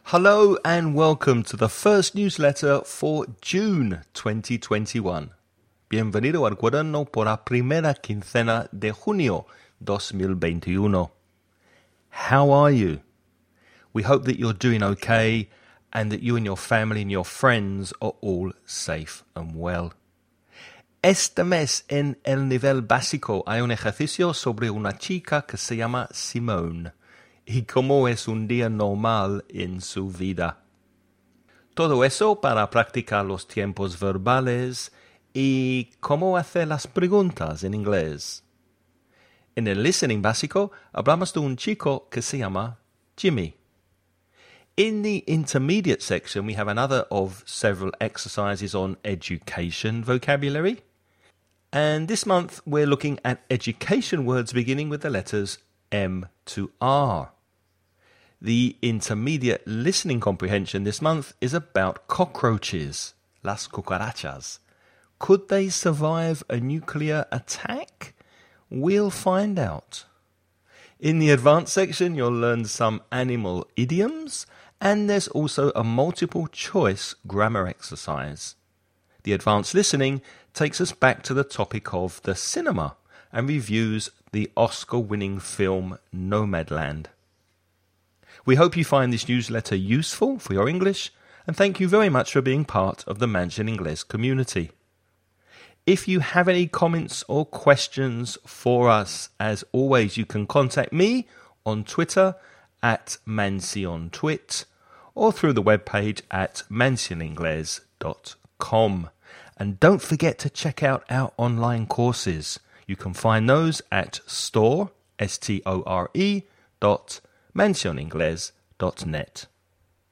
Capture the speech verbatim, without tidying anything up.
Hello and welcome to the first newsletter for June twenty twenty-one. Bienvenido al cuaderno por la primera quincena de junio dos mil veintiuno. How are you? We hope that you're doing okay and that you and your family and your friends are all safe and well. Este mes en el nivel básico hay un ejercicio sobre una chica que se llama Simone y cómo es un día normal en su vida. Todo eso para practicar los tiempos verbales y cómo hacer las preguntas en inglés. En el listening básico hablamos de un chico que se llama Jimmy. In the intermediate section we have another of several exercises on education vocabulary. And this month we're looking at education words beginning with the letters M to R. The intermediate listening comprehension this month is about cockroaches, las cucarachas. Could they survive a nuclear attack? We'll find out. In the advanced section, you'll learn some animal idioms, and there's also a multiple choice grammar exercise. The advanced listening takes us back to the topic of the cinema and reviews the Oscar-winning film Nomadland. We hope you find this newsletter useful for your English, and thank you very much for being part of the Mansion Inglés community. If you have any comments or questions for us, as always, you can contact me on Twitter at MansionTwit or through the webpage at mansion ingles dot com. And don't forget to check out our online courses. You can find those at store, S T O R E, dot mansion ingles dot net.